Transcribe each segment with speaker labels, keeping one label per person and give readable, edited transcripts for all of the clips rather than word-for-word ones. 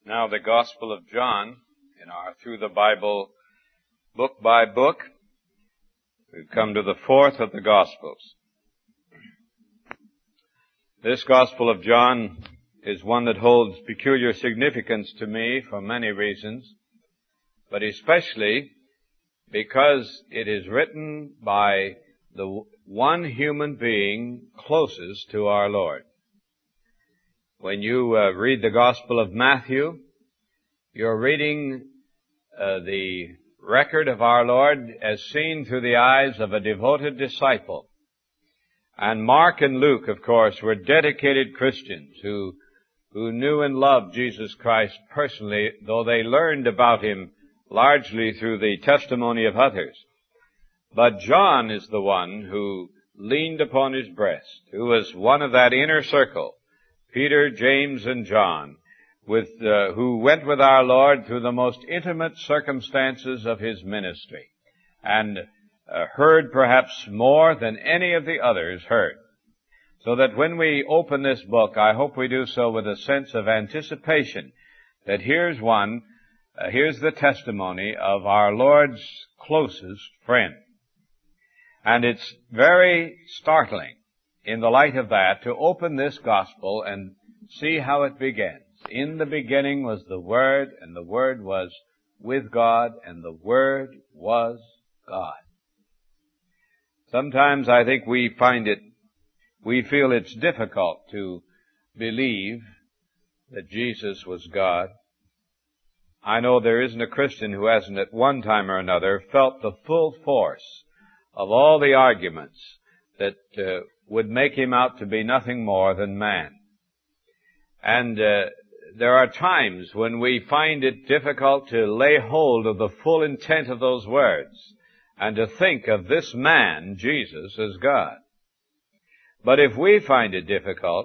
Speaker 1: Now the Gospel of John in our Through the Bible book by book. We've come to the fourth of the Gospels. This Gospel of John is one that holds peculiar significance to me for many reasons, but especially because it is written by the one human being closest to our Lord. When you read the Gospel of Matthew, you're reading the record of our Lord as seen through the eyes of a devoted disciple. And Mark and Luke, of course, were dedicated Christians who knew and loved Jesus Christ personally, though they learned about Him largely through the testimony of others. But John is the one who leaned upon his breast, who was one of that inner circle, Peter, James, and John, who went with our Lord through the most intimate circumstances of His ministry, and heard perhaps more than any of the others heard. So that when we open this book, I hope we do so with a sense of anticipation that here's the testimony of our Lord's closest friend. And it's very startling in the light of that to open this gospel and see how it begins. In the beginning was the Word, and the Word was with God, and the Word was God. Sometimes I think we feel it's difficult to believe that Jesus was God. I know there isn't a Christian who hasn't at one time or another felt the full force of all the arguments that would make Him out to be nothing more than man. And there are times when we find it difficult to lay hold of the full intent of those words and to think of this man, Jesus, as God. But if we find it difficult,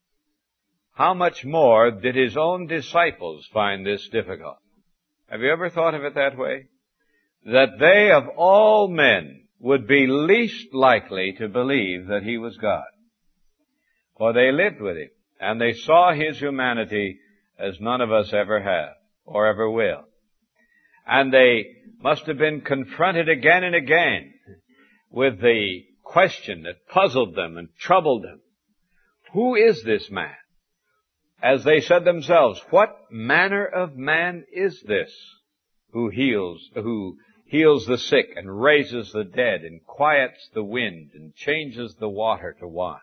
Speaker 1: how much more did His own disciples find this difficult? Have you ever thought of it that way? That they of all men would be least likely to believe that He was God. For they lived with Him, and they saw His humanity as none of us ever have, or ever will. And they must have been confronted again and again with the question that puzzled them and troubled them. Who is this man? As they said themselves, what manner of man is this who heals the sick and raises the dead and quiets the wind and changes the water to wine?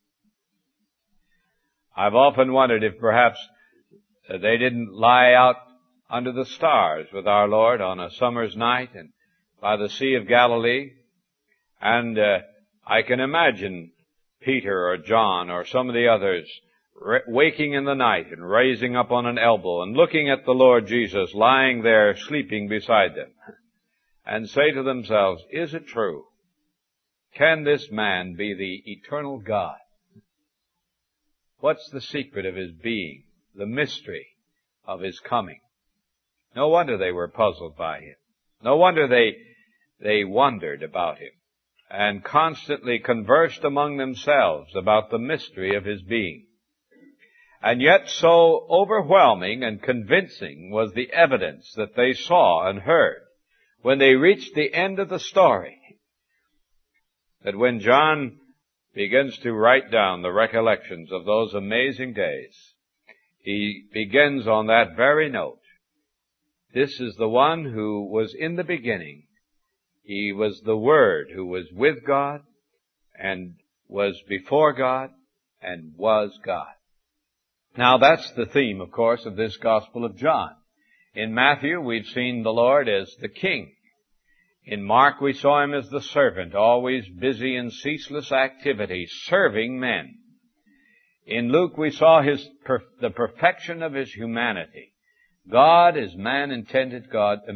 Speaker 1: I've often wondered if perhaps they didn't lie out under the stars with our Lord on a summer's night and by the Sea of Galilee. And I can imagine Peter or John or some of the others waking in the night and raising up on an elbow and looking at the Lord Jesus lying there sleeping beside them and say to themselves, is it true? Can this man be the eternal God? What's the secret of His being? The mystery of His coming? No wonder they were puzzled by Him. No wonder they wondered about Him and constantly conversed among themselves about the mystery of His being. And yet so overwhelming and convincing was the evidence that they saw and heard when they reached the end of the story, that when John begins to write down the recollections of those amazing days, he begins on that very note. This is the one who was in the beginning. He was the Word who was with God and was before God and was God. Now that's the theme, of course, of this Gospel of John. In Matthew, we've seen the Lord as the King. In Mark, we saw Him as the servant, always busy in ceaseless activity, serving men. In Luke, we saw the perfection of His humanity. God as man intended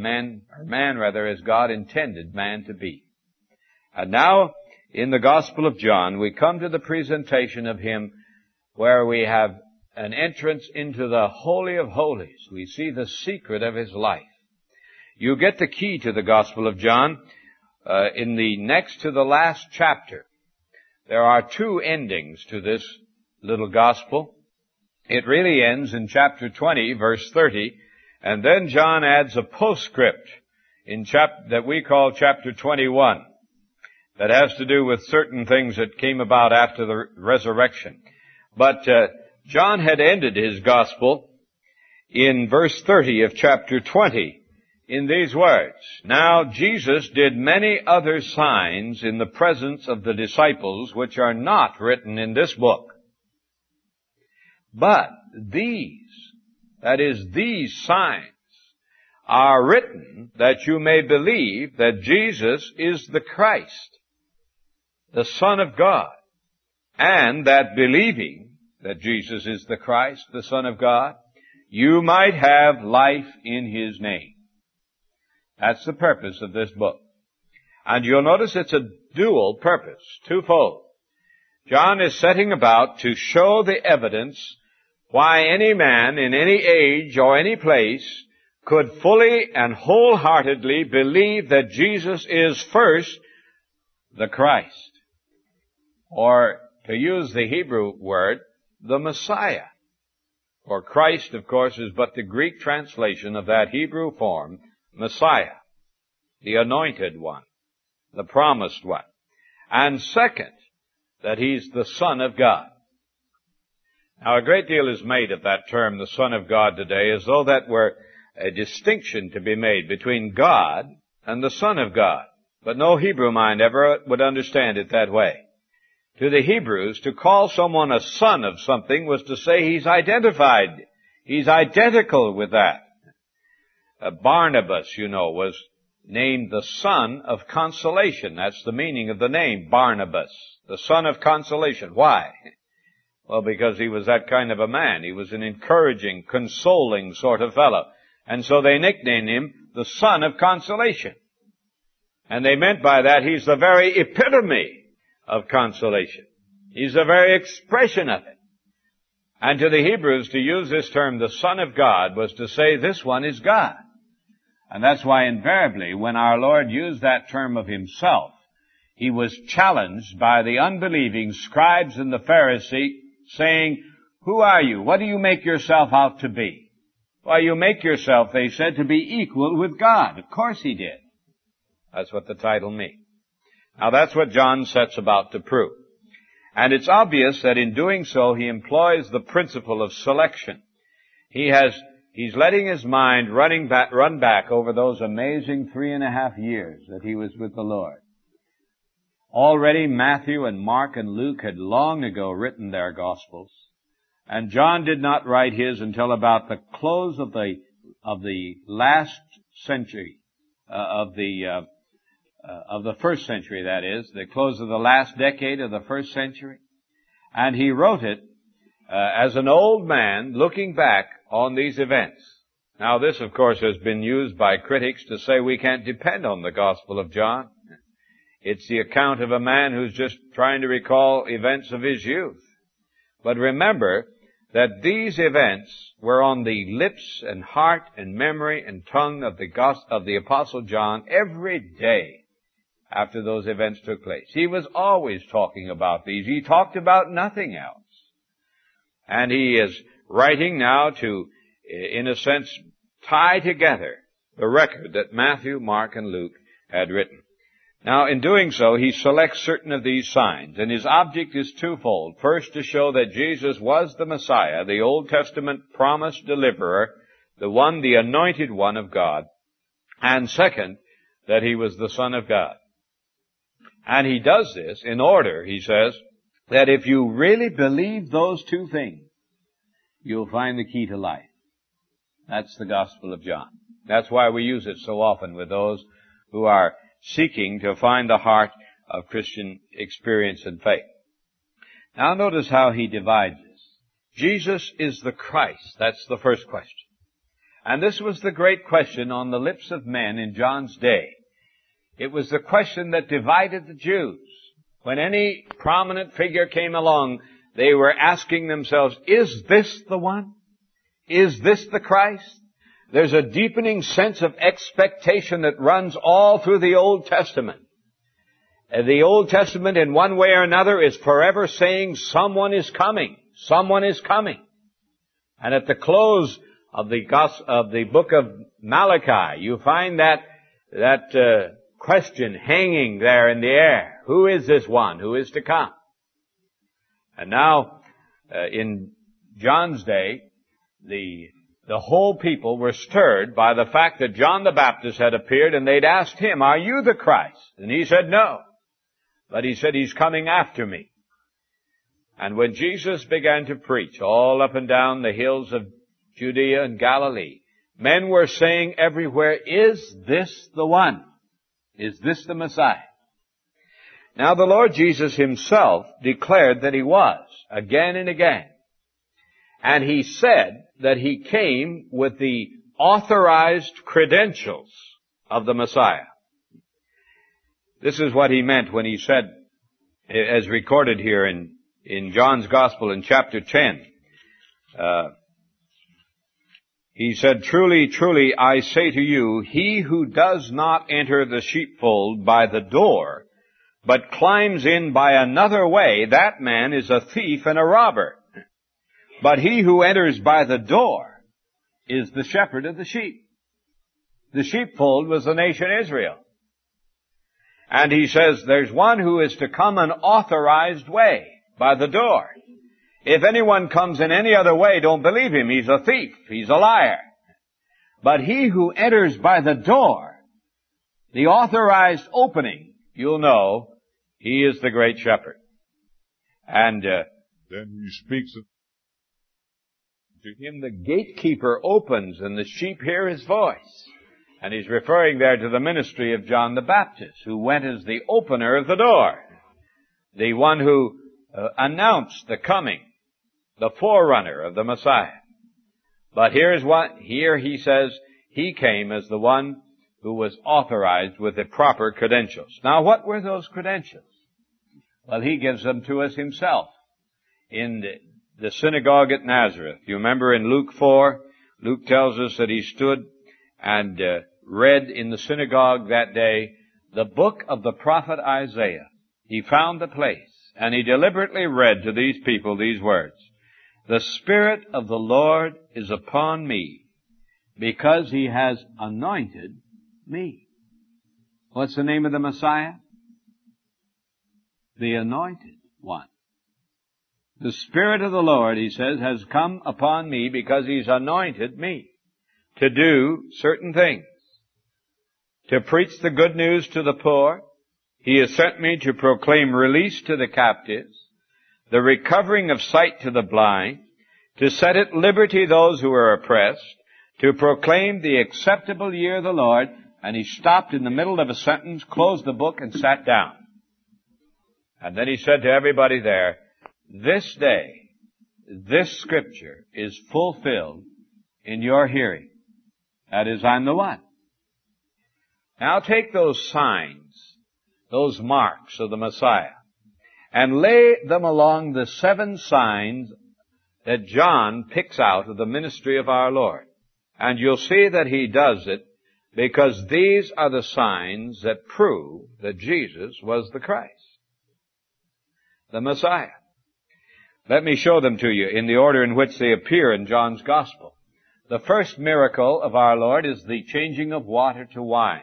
Speaker 1: as God intended man to be. And now, in the Gospel of John, we come to the presentation of Him where we have an entrance into the Holy of Holies. We see the secret of His life. You get the key to the Gospel of John in the next to the last chapter. There are two endings to this little Gospel. It really ends in chapter 20, verse 30, and then John adds a postscript that we call chapter 21 that has to do with certain things that came about after the resurrection. But John had ended his gospel in verse 30 of chapter 20 in these words, "Now Jesus did many other signs in the presence of the disciples, which are not written in this book. But these, that is, these signs, are written that you may believe that Jesus is the Christ, the Son of God, and that believing that Jesus is the Christ, the Son of God, you might have life in His name." That's the purpose of this book. And you'll notice it's a dual purpose, twofold. John is setting about to show the evidence why any man in any age or any place could fully and wholeheartedly believe that Jesus is first the Christ. Or, to use the Hebrew word, the Messiah. For Christ, of course, is but the Greek translation of that Hebrew form, Messiah, the anointed one, the promised one. And second, that He's the Son of God. Now, a great deal is made of that term, the Son of God, today, as though that were a distinction to be made between God and the Son of God. But no Hebrew mind ever would understand it that way. To the Hebrews, to call someone a son of something was to say he's identified. He's identical with that. Barnabas, was named the son of consolation. That's the meaning of the name, Barnabas, the son of consolation. Why? Well, because he was that kind of a man. He was an encouraging, consoling sort of fellow. And so they nicknamed him the son of consolation. And they meant by that he's the very epitome of consolation. He's the very expression of it. And to the Hebrews, to use this term, the Son of God, was to say this one is God. And that's why invariably, when our Lord used that term of Himself, He was challenged by the unbelieving scribes and the Pharisees, saying, "Who are you? What do you make yourself out to be?" "Why, you make yourself," they said, "to be equal with God." Of course He did. That's what the title means. Now that's what John sets about to prove. And it's obvious that in doing so, he employs the principle of selection. He's letting his mind run back over those amazing 3.5 years that he was with the Lord. Already Matthew and Mark and Luke had long ago written their Gospels, and John did not write his until about the close of the last century, of the first century, that is, the close of the last decade of the first century. And he wrote it as an old man looking back on these events. Now this, of course, has been used by critics to say we can't depend on the Gospel of John. It's the account of a man who's just trying to recall events of his youth. But remember that these events were on the lips and heart and memory and tongue of the Apostle John every day after those events took place. He was always talking about these. He talked about nothing else. And he is writing now to, in a sense, tie together the record that Matthew, Mark, and Luke had written. Now, in doing so, he selects certain of these signs, and his object is twofold. First, to show that Jesus was the Messiah, the Old Testament promised deliverer, the anointed one of God. And second, that he was the Son of God. And he does this in order, he says, that if you really believe those two things, you'll find the key to life. That's the Gospel of John. That's why we use it so often with those who are seeking to find the heart of Christian experience and faith. Now notice how he divides this. Jesus is the Christ. That's the first question. And this was the great question on the lips of men in John's day. It was the question that divided the Jews. When any prominent figure came along, they were asking themselves, is this the one? Is this the Christ? There's a deepening sense of expectation that runs all through the Old Testament. The Old Testament, in one way or another, is forever saying, someone is coming. Someone is coming. And at the close of the book of Malachi, you find that question hanging there in the air. Who is this one who is to come? And now, in John's day, the whole people were stirred by the fact that John the Baptist had appeared, and they'd asked him, "Are you the Christ?" And he said, "No." But he said, "He's coming after me." And when Jesus began to preach all up and down the hills of Judea and Galilee, men were saying everywhere, "Is this the one? Is this the Messiah?" Now the Lord Jesus himself declared that he was, again and again. And he said that he came with the authorized credentials of the Messiah. This is what he meant when he said, as recorded here in John's Gospel in chapter 10, he said, "Truly, truly, I say to you, he who does not enter the sheepfold by the door, but climbs in by another way, that man is a thief and a robber. But he who enters by the door is the shepherd of the sheep." The sheepfold was the nation Israel. And he says, there's one who is to come an authorized way, by the door. If anyone comes in any other way, don't believe him. He's a thief. He's a liar. But he who enters by the door, the authorized opening, you'll know, he is the great shepherd. And then he speaks of, to him the gatekeeper opens and the sheep hear his voice. And he's referring there to the ministry of John the Baptist, who went as the opener of the door, the one who announced the coming, the forerunner of the Messiah. But here he says he came as the one who was authorized with the proper credentials. Now what were those credentials? Well, he gives them to us himself in the synagogue at Nazareth. You remember in Luke 4, Luke tells us that he stood and read in the synagogue that day the book of the prophet Isaiah. He found the place, and he deliberately read to these people these words, "The Spirit of the Lord is upon me, because he has anointed me." What's the name of the Messiah? The Anointed One. The Spirit of the Lord, he says, has come upon me because he's anointed me to do certain things. To preach the good news to the poor. He has sent me to proclaim release to the captives, the recovering of sight to the blind, to set at liberty those who are oppressed, to proclaim the acceptable year of the Lord. And he stopped in the middle of a sentence, closed the book, and sat down. And then he said to everybody there, "This day, this scripture is fulfilled in your hearing." That is, I'm the one. Now take those signs, those marks of the Messiah, and lay them along the 7 signs that John picks out of the ministry of our Lord. And you'll see that he does it because these are the signs that prove that Jesus was the Christ, the Messiah. Let me show them to you in the order in which they appear in John's Gospel. The first miracle of our Lord is the changing of water to wine.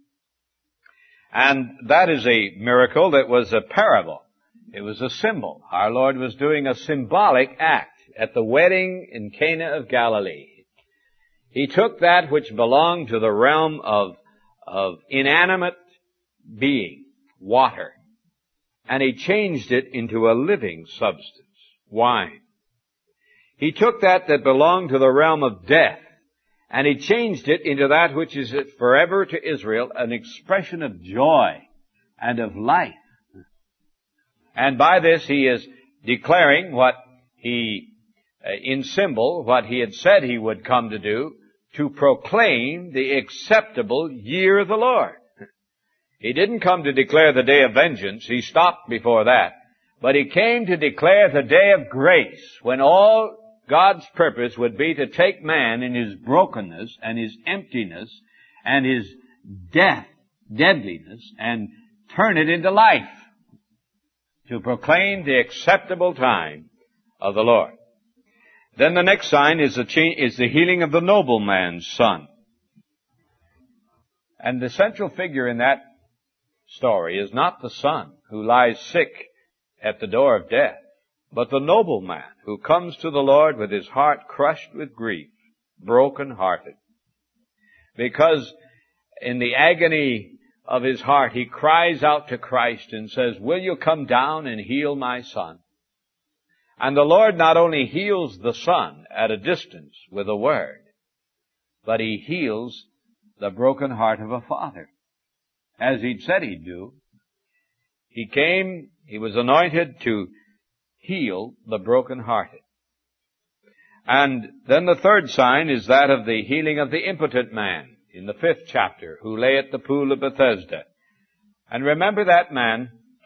Speaker 1: And that is a miracle that was a parable. It was a symbol. Our Lord was doing a symbolic act at the wedding in Cana of Galilee. He took that which belonged to the realm of inanimate being, water, and he changed it into a living substance, wine. He took that belonged to the realm of death, and he changed it into that which is forever to Israel, an expression of joy and of life. And by this he is declaring what in symbol, what he had said he would come to do, to proclaim the acceptable year of the Lord. He didn't come to declare the day of vengeance. He stopped before that. But he came to declare the day of grace, when all God's purpose would be to take man in his brokenness and his emptiness and his deadliness, and turn it into life, to proclaim the acceptable time of the Lord. Then the next sign is the healing of the nobleman's son. And the central figure in that story is not the son who lies sick at the door of death, but the nobleman who comes to the Lord with his heart crushed with grief, broken-hearted. Because in the agony of his heart, he cries out to Christ and says, "Will you come down and heal my son?" And the Lord not only heals the son at a distance with a word, but he heals the broken heart of a father, as he'd said he'd do. He came, he was anointed to heal the broken-hearted. And then the third sign is that of the healing of the impotent man in the 5th chapter, who lay at the pool of Bethesda. And remember, that man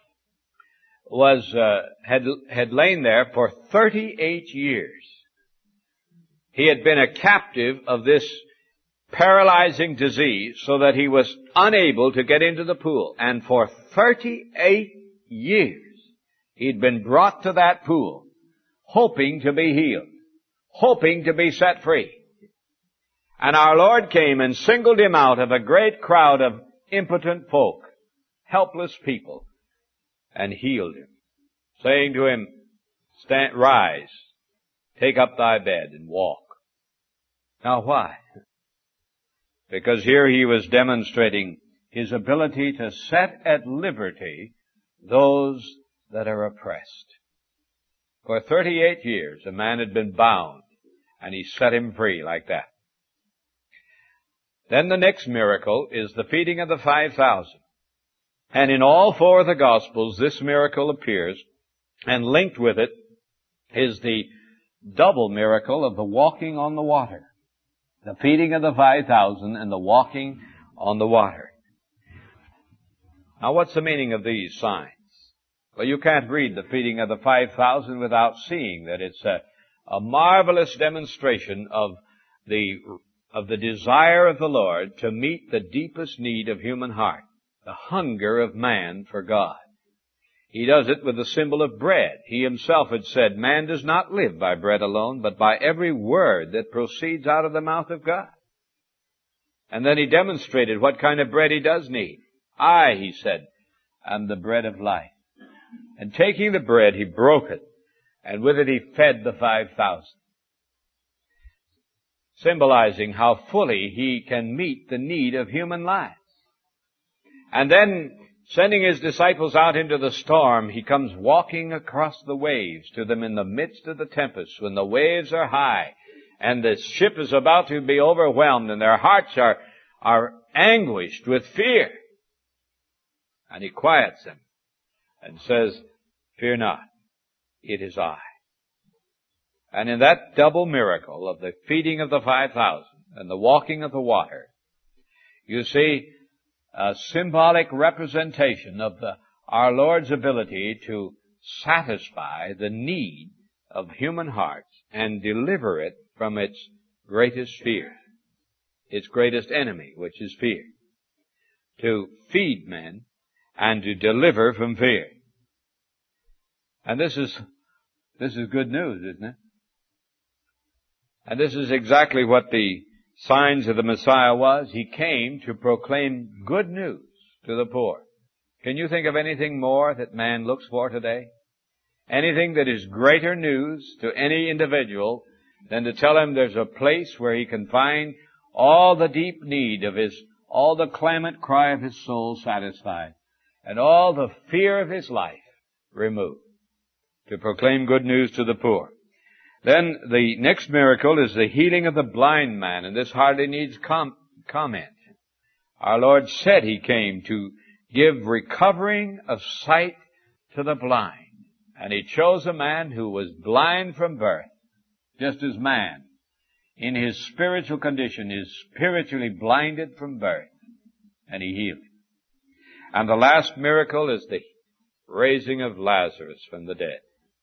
Speaker 1: had lain there for 38 years. He had been a captive of this paralyzing disease, so that he was unable to get into the pool. And for 38 years, he'd been brought to that pool, hoping to be healed, hoping to be set free. And our Lord came and singled him out of a great crowd of impotent folk, helpless people, and healed him, saying to him, "Rise, take up thy bed and walk." Now why? Because here he was demonstrating his ability to set at liberty those that are oppressed. For 38 years, a man had been bound, and he set him free like that. Then the next miracle is the feeding of the 5,000. And in all 4 of the Gospels, this miracle appears, and linked with it is the double miracle of the walking on the water. The feeding of the 5,000 and the walking on the water. Now, what's the meaning of these signs? Well, you can't read the feeding of the 5,000 without seeing that it's a marvelous demonstration of the desire of the Lord to meet the deepest need of human heart, the hunger of man for God. He does it with the symbol of bread. He himself had said, "Man does not live by bread alone, but by every word that proceeds out of the mouth of God." And then he demonstrated what kind of bread he does need. "I," he said, "am the bread of life." And taking the bread, he broke it, and with it he fed the 5,000. Symbolizing how fully he can meet the need of human life. And then, sending his disciples out into the storm, he comes walking across the waves to them in the midst of the tempest, when the waves are high, and the ship is about to be overwhelmed, and their hearts are anguished with fear. And he quiets them and says, "Fear not, it is I." And in that double miracle of the feeding of the 5,000 and the walking of the water, you see a symbolic representation of our Lord's ability to satisfy the need of human hearts and deliver it from its greatest fear, its greatest enemy, which is fear. To feed men and to deliver from fear. And this is good news, isn't it? And this is exactly what the signs of the Messiah was. He came to proclaim good news to the poor. Can you think of anything more that man looks for today? Anything that is greater news to any individual than to tell him there's a place where he can find all the deep need of all the clamant cry of his soul satisfied, and all the fear of his life removed, to proclaim good news to the poor. Then the next miracle is the healing of the blind man, and this hardly needs comment. Our Lord said he came to give recovering of sight to the blind, and he chose a man who was blind from birth, just as man, in his spiritual condition, is spiritually blinded from birth, and he healed him. And the last miracle is the raising of Lazarus from the dead.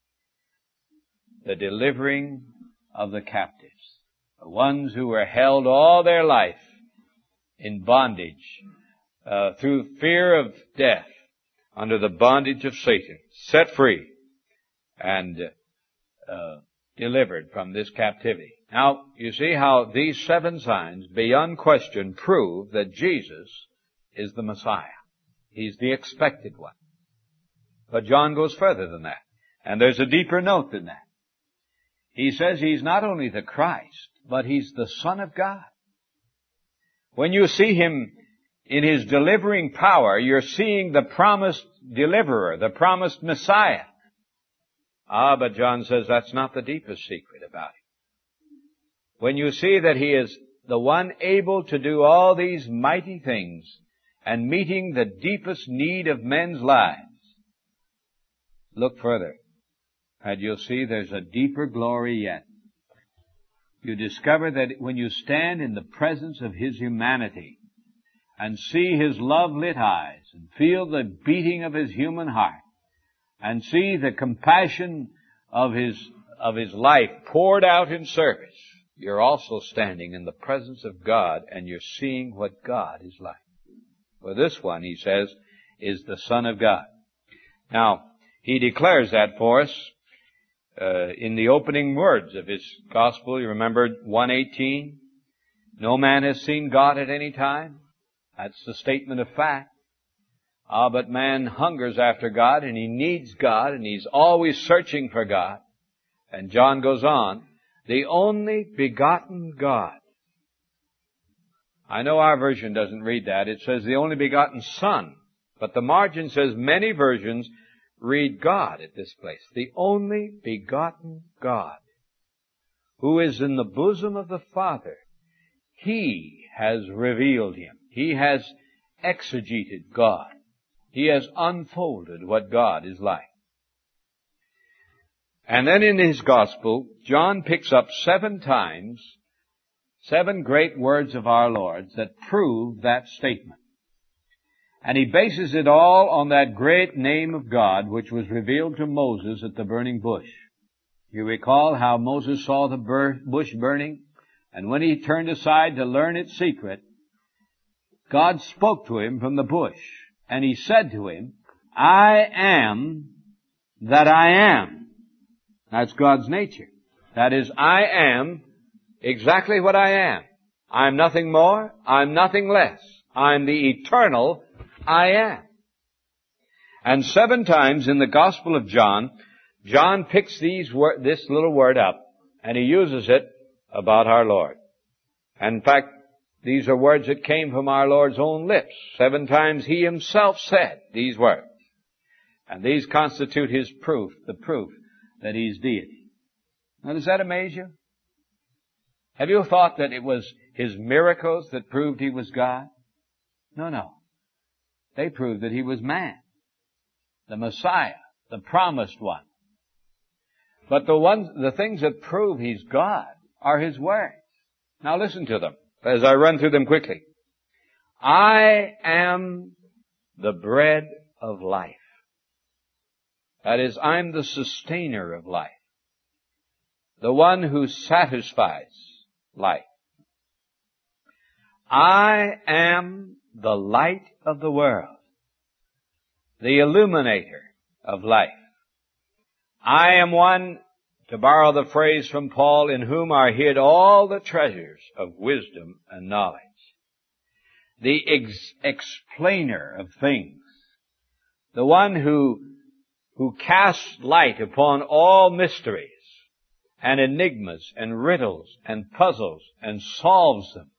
Speaker 1: The delivering of the captives, the ones who were held all their life in bondage, through fear of death, under the bondage of Satan, set free, and delivered from this captivity. Now, you see how these 7 signs, beyond question, prove that Jesus is the Messiah. He's the expected one. But John goes further than that. And there's a deeper note than that. He says he's not only the Christ, but he's the Son of God. When you see him in his delivering power, you're seeing the promised deliverer, the promised Messiah. But John says that's not the deepest secret about him. When you see that he is the one able to do all these mighty things and meeting the deepest need of men's lives, look further, and you'll see there's a deeper glory yet. You discover that when you stand in the presence of his humanity and see his love-lit eyes and feel the beating of his human heart and see the compassion of his life poured out in service, you're also standing in the presence of God and you're seeing what God is like. Well, this one, he says, is the Son of God. Now, he declares that for us in the opening words of his gospel. You remember 1:18? No man has seen God at any time. That's the statement of fact. But man hungers after God and he needs God and he's always searching for God. And John goes on, the only begotten God. I know our version doesn't read that. It says the only begotten Son. But the margin says many versions read God at this place. The only begotten God, who is in the bosom of the Father. He has revealed him. He has exegeted God. He has unfolded what God is like. And then in his gospel, John picks up 7 times 7 great words of our Lord's that prove that statement. And he bases it all on that great name of God which was revealed to Moses at the burning bush. You recall how Moses saw the bush burning, and when he turned aside to learn its secret, God spoke to him from the bush, and he said to him, I am that I am. That's God's nature. That is, I am exactly what I am. I'm nothing more, I'm nothing less. I'm the eternal I am. And 7 times in the Gospel of John, John picks this little word up, and he uses it about our Lord. And in fact, these are words that came from our Lord's own lips. 7 times he himself said these words. And these constitute his proof, the proof that he's deity. Now, does that amaze you? Have you thought that it was his miracles that proved he was God? No. They proved that he was man, the Messiah, the promised one. But the things that prove he's God are his words. Now listen to them as I run through them quickly. I am the bread of life. That is, I'm the sustainer of life. The one who satisfies life. I am the light of the world, the illuminator of life. I am one, to borrow the phrase from Paul, in whom are hid all the treasures of wisdom and knowledge. The explainer of things. The one who casts light upon all mysteries and enigmas and riddles and puzzles and solves them.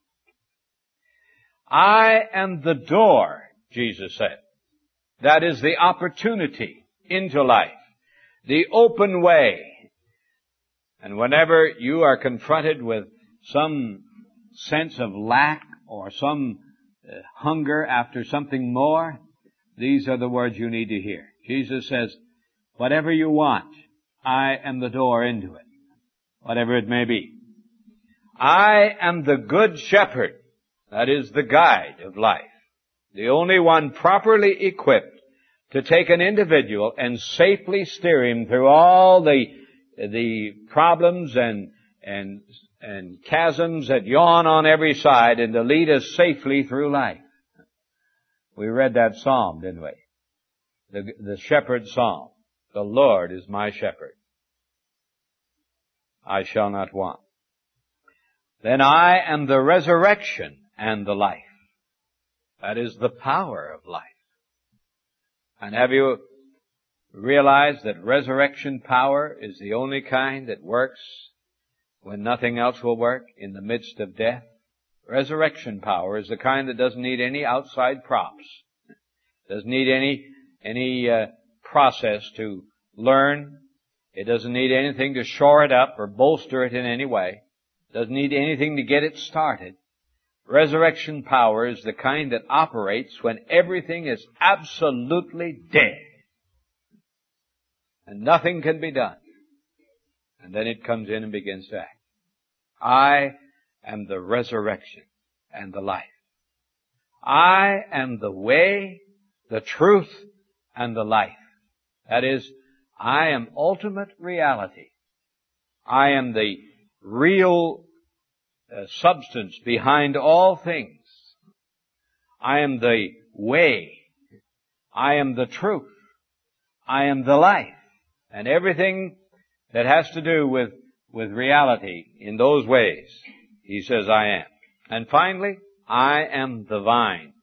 Speaker 1: I am the door, Jesus said. That is the opportunity into life, the open way. And whenever you are confronted with some sense of lack or some hunger after something more, these are the words you need to hear. Jesus says, whatever you want, I am the door into it, whatever it may be. I am the good shepherd. That is the guide of life. The only one properly equipped to take an individual and safely steer him through all the problems and chasms that yawn on every side and to lead us safely through life. We read that psalm, didn't we? The shepherd psalm. The Lord is my shepherd. I shall not want. Then I am the resurrection and the life. That is the power of life. And have you realized that resurrection power is the only kind that works when nothing else will work in the midst of death? Resurrection power is the kind that doesn't need any outside props. Doesn't need any process to learn. It doesn't need anything to shore it up or bolster it in any way. Doesn't need anything to get it started. Resurrection power is the kind that operates when everything is absolutely dead. And nothing can be done. And then it comes in and begins to act. I am the resurrection and the life. I am the way, the truth, and the life. That is, I am ultimate reality. I am the real substance behind all things. I am the way. I am the truth. I am the life. And everything that has to do with reality in those ways, he says I am. And finally, I am the vine.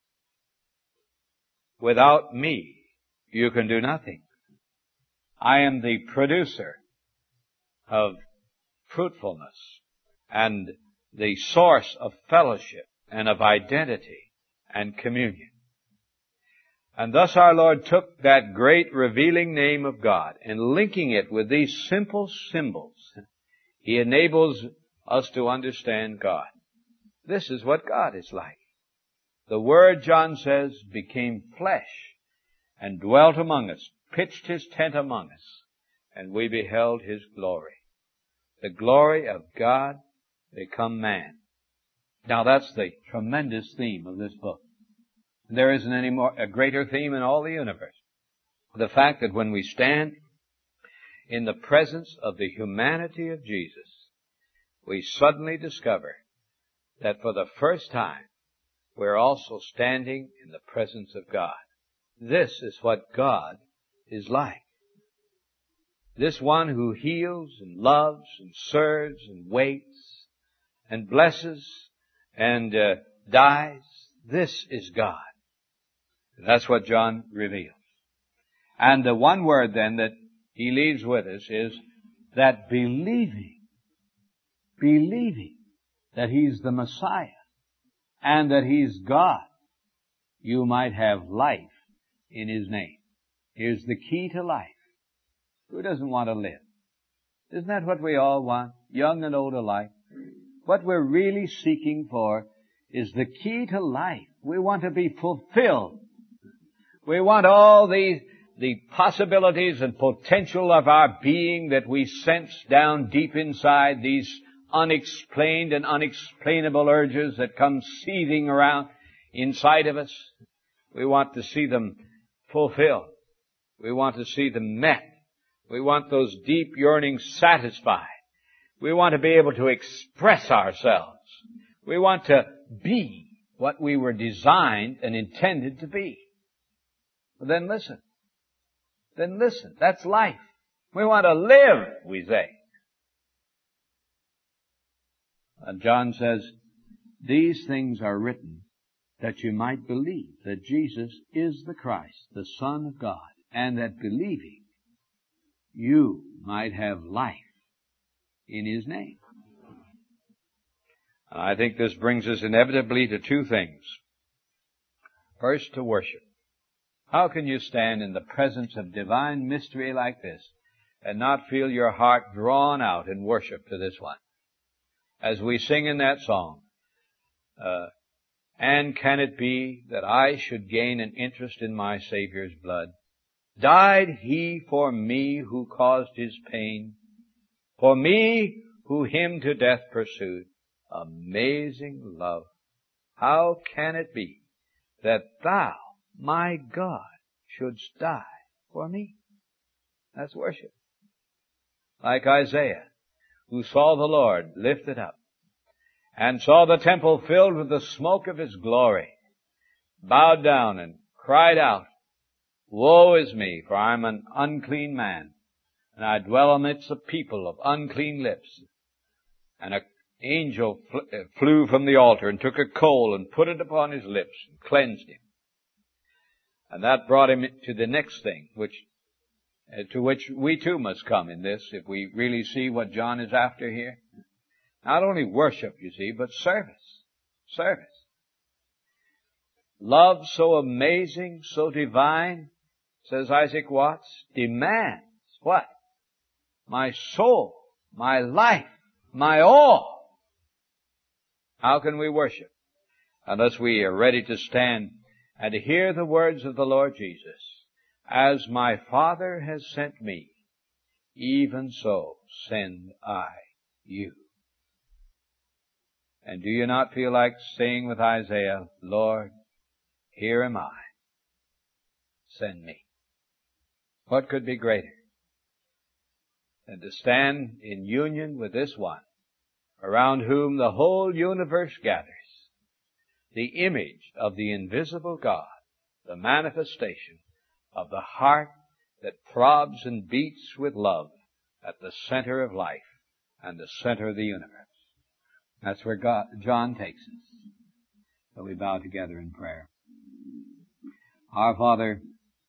Speaker 1: Without me, you can do nothing. I am the producer of fruitfulness and the source of fellowship and of identity and communion. And thus our Lord took that great revealing name of God and linking it with these simple symbols, He enables us to understand God. This is what God is like. The Word, John says, became flesh and dwelt among us, pitched His tent among us, and we beheld His glory. The glory of God become man. Now that's the tremendous theme of this book. There isn't a greater theme in all the universe. The fact that when we stand in the presence of the humanity of Jesus, we suddenly discover that for the first time, we're also standing in the presence of God. This is what God is like. This one who heals and loves and serves and waits and blesses and dies, this is God. That's what John reveals. And the one word then that he leaves with us is that believing that He's the Messiah and that He's God, you might have life in His name. Here's the key to life. Who doesn't want to live? Isn't that what we all want, young and old alike? What we're really seeking for is the key to life. We want to be fulfilled. We want all the possibilities and potential of our being that we sense down deep inside, these unexplained and unexplainable urges that come seething around inside of us. We want to see them fulfilled. We want to see them met. We want those deep yearnings satisfied. We want to be able to express ourselves. We want to be what we were designed and intended to be. Well, then listen. That's life. We want to live, we say. And John says, these things are written that you might believe that Jesus is the Christ, the Son of God, and that believing you might have life in His name. And I think this brings us inevitably to two things. First, to worship. How can you stand in the presence of divine mystery like this and not feel your heart drawn out in worship to this one? As we sing in that song, and can it be that I should gain an interest in my Savior's blood? Died He for me who caused His pain, for me who Him to death pursued? Amazing love. How can it be that Thou, my God, shouldst die for me? That's worship. Like Isaiah, who saw the Lord lifted up and saw the temple filled with the smoke of His glory, bowed down and cried out, Woe is me, for I'm an unclean man, and I dwell amidst a people of unclean lips. And an angel flew from the altar and took a coal and put it upon his lips and cleansed him. And that brought him to the next thing, to which we too must come in this, if we really see what John is after here. Not only worship, you see, but service. Service. Love so amazing, so divine, says Isaac Watts, demands what? My soul, my life, my all. How can we worship unless we are ready to stand and to hear the words of the Lord Jesus? As my Father has sent me, even so send I you. And do you not feel like saying with Isaiah, Lord, here am I. Send me. What could be greater than to stand in union with this one, around whom the whole universe gathers, the image of the invisible God, the manifestation of the heart that throbs and beats with love at the center of life and the center of the universe. That's where John takes us. So we bow together in prayer. Our Father,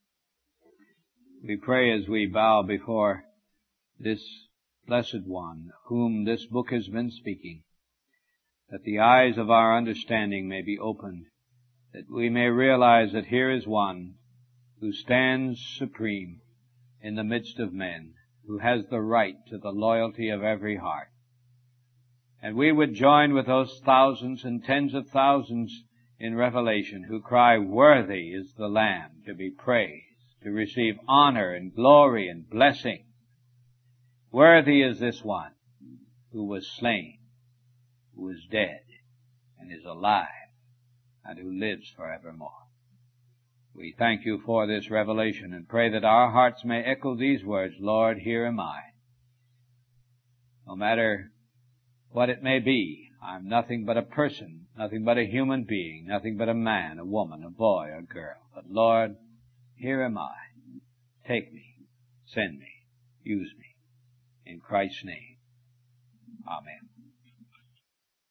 Speaker 1: we pray as we bow before this blessed one, whom this book has been speaking, that the eyes of our understanding may be opened, that we may realize that here is one who stands supreme in the midst of men, who has the right to the loyalty of every heart. And we would join with those thousands and tens of thousands in Revelation who cry, worthy is the Lamb to be praised, to receive honor and glory and blessing. Worthy is this one who was slain, who is dead, and is alive, and who lives forevermore. We thank you for this revelation and pray that our hearts may echo these words, Lord, here am I. No matter what it may be, I'm nothing but a person, nothing but a human being, nothing but a man, a woman, a boy, a girl. But Lord, here am I. Take me, send me, use me. In Christ's name, amen.